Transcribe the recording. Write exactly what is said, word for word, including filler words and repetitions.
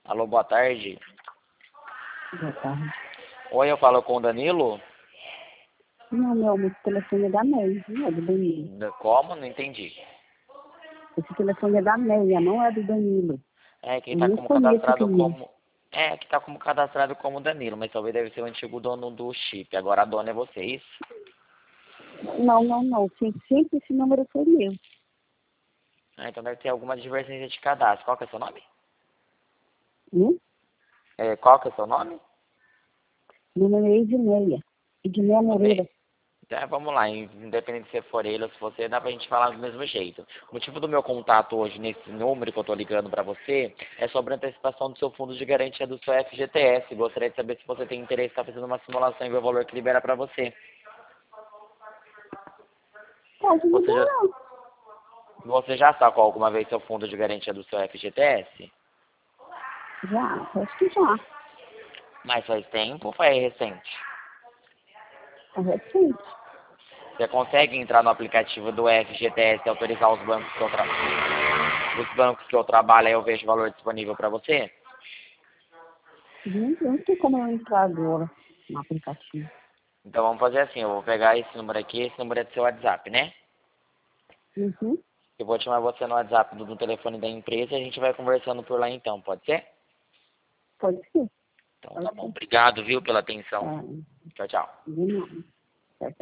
Alô, boa tarde. Boa tarde. Oi, eu falo com o Danilo? Não, meu amor, esse telefone é da Meia, não é do Danilo. Da- Como? Não entendi. Esse telefone é da Meia, não é do Danilo. É, quem Eu tá nem como conheço o cadastrado cliente. como... É, que tá como cadastrado como Danilo, mas talvez deve ser o antigo dono do chip. Agora a dona é você, é isso? Não, não, não. Sempre, sempre esse número foi meu. Ah, então deve ter alguma divergência de cadastro. Qual que é seu nome? Hum? É, qual que é seu nome? Meu nome é Edneia. Edneia Moreira. Então, vamos lá, independente se for ele ou se você, dá pra gente falar do mesmo jeito. O motivo do meu contato hoje nesse número que eu tô ligando pra você é sobre a antecipação do seu fundo de garantia do seu F G T S. Gostaria de saber se você tem interesse em estar fazendo uma simulação e ver o valor que libera pra você. Pode Você já, liberar. você já sacou alguma vez seu fundo de garantia do seu F G T S? Já, acho que já. Mas faz tempo ou foi recente? É recente. Você consegue entrar no aplicativo do F G T S e autorizar os bancos que eu, tra... os bancos que eu trabalho e eu vejo o valor disponível para você? Não, não tem como eu entrar agora no aplicativo. Então vamos fazer assim, eu vou pegar esse número aqui, esse número é do seu WhatsApp, né? Uhum. Eu vou chamar você no WhatsApp do, do telefone da empresa e a gente vai conversando por lá então, pode ser? Pode ser. Então tá Pode bom, ser. obrigado, viu, pela atenção. Tá. Tchau, tchau. De nada.